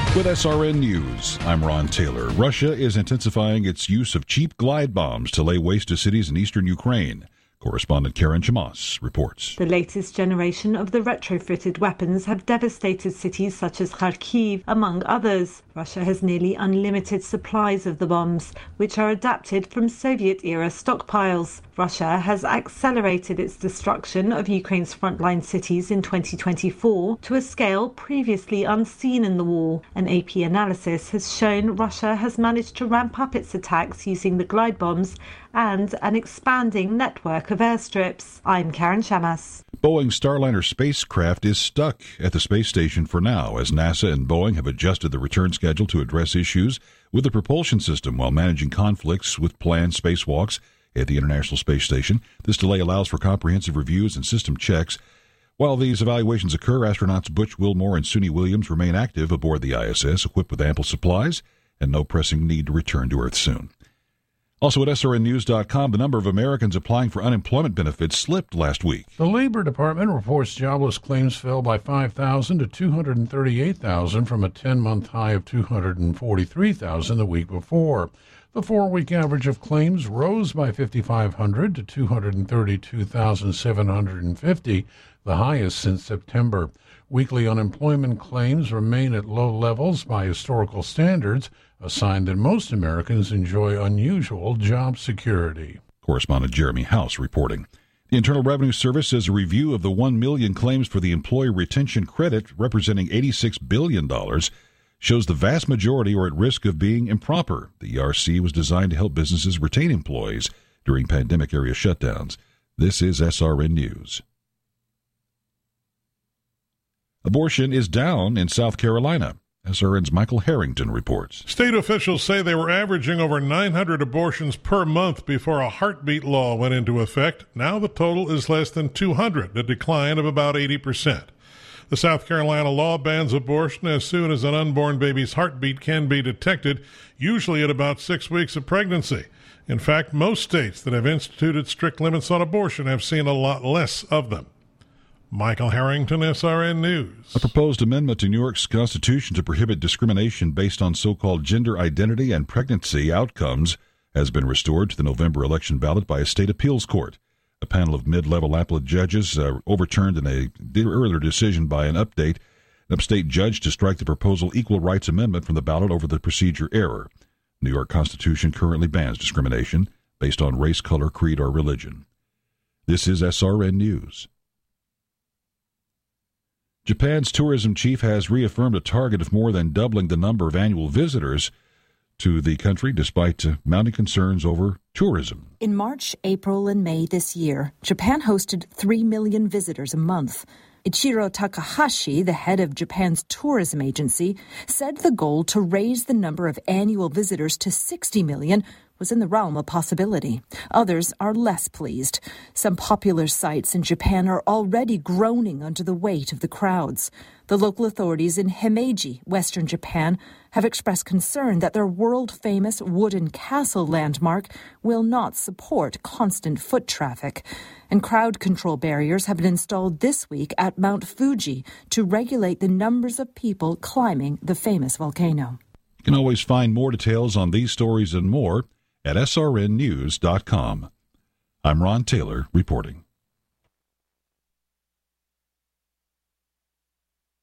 With SRN News, I'm Ron Taylor. Russia is intensifying its use of cheap glide bombs to lay waste to cities in eastern Ukraine. Correspondent Karen Chamas reports. The latest generation of the retrofitted weapons have devastated cities such as Kharkiv, among others. Russia has nearly unlimited supplies of the bombs, which are adapted from Soviet-era stockpiles. Russia has accelerated its destruction of Ukraine's frontline cities in 2024 to a scale previously unseen in the war. An AP analysis has shown Russia has managed to ramp up its attacks using the glide bombs and an expanding network of airstrips. I'm Karen Chamas. Boeing Starliner spacecraft is stuck at the space station for now, as NASA and Boeing have adjusted the return schedule to address issues with the propulsion system while managing conflicts with planned spacewalks at the International Space Station. This delay allows for comprehensive reviews and system checks. While these evaluations occur, astronauts Butch Wilmore and Suni Williams remain active aboard the ISS, equipped with ample supplies and no pressing need to return to Earth soon. Also at SRNnews.com, the number of Americans applying for unemployment benefits slipped last week. The Labor Department reports jobless claims fell by 5,000 to 238,000 from a 10-month high of 243,000 the week before. The 4-week average of claims rose by 5,500 to 232,750, the highest since September. Weekly unemployment claims remain at low levels by historical standards, a sign that most Americans enjoy unusual job security. Correspondent Jeremy House reporting. The Internal Revenue Service says a review of the 1 million claims for the Employee Retention Credit, representing $86 billion, shows the vast majority are at risk of being improper. The ERC was designed to help businesses retain employees during pandemic-area shutdowns. This is SRN News. Abortion is down in South Carolina. SRN's Michael Harrington reports. State officials say they were averaging over 900 abortions per month before a heartbeat law went into effect. Now the total is less than 200, a decline of about 80%. The South Carolina law bans abortion as soon as an unborn baby's heartbeat can be detected, usually at about 6 weeks of pregnancy. In fact, most states that have instituted strict limits on abortion have seen a lot less of them. Michael Harrington, SRN News. A proposed amendment to New York's Constitution to prohibit discrimination based on so-called gender identity and pregnancy outcomes has been restored to the November election ballot by a state appeals court. A panel of mid-level appellate judges overturned in an earlier decision by an upstate judge to strike the proposal equal rights amendment from the ballot over the procedure error. New York Constitution currently bans discrimination based on race, color, creed, or religion. This is SRN News. Japan's tourism chief has reaffirmed a target of more than doubling the number of annual visitors to the country despite mounting concerns over tourism. In March, April, and May this year, Japan hosted 3 million visitors a month. Ichiro Takahashi, the head of Japan's tourism agency, said the goal to raise the number of annual visitors to 60 million was in the realm of possibility. Others are less pleased. Some popular sites in Japan are already groaning under the weight of the crowds. The local authorities in Himeji, western Japan, have expressed concern that their world-famous wooden castle landmark will not support constant foot traffic. And crowd control barriers have been installed this week at Mount Fuji to regulate the numbers of people climbing the famous volcano. You can always find more details on these stories and more at srnnews.com. I'm Ron Taylor reporting.